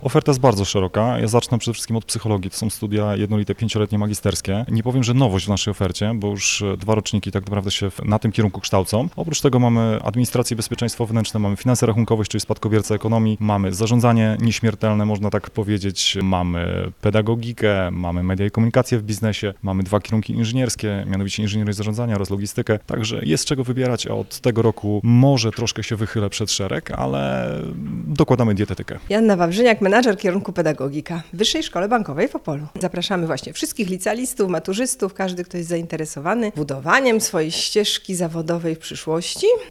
Oferta jest bardzo szeroka. Ja zacznę przede wszystkim od psychologii. To są studia jednolite 5-letnie magisterskie. Nie powiem, że nowość w naszej ofercie, bo już 2 roczniki tak naprawdę się na tym kierunku kształcą. Oprócz tego mamy administrację i bezpieczeństwo wewnętrzne, mamy finanse rachunkowość, czyli spadkobierca ekonomii, mamy zarządzanie nieśmiertelne, można tak powiedzieć, mamy pedagogikę, mamy media i komunikację w biznesie, mamy 2 kierunki inżynierskie, mianowicie inżynierię zarządzania oraz logistykę. Także jest czego wybierać, a od tego roku może troszkę się wychylę przed szereg, ale dokładamy dietetykę. Joanna Wawrzyniak, menadżer kierunku pedagogika w Wyższej Szkole Bankowej w Opolu. Zapraszamy właśnie wszystkich licealistów, maturzystów, każdy, kto jest zainteresowany budowaniem swojej ścieżki zawodowej w przyszłości.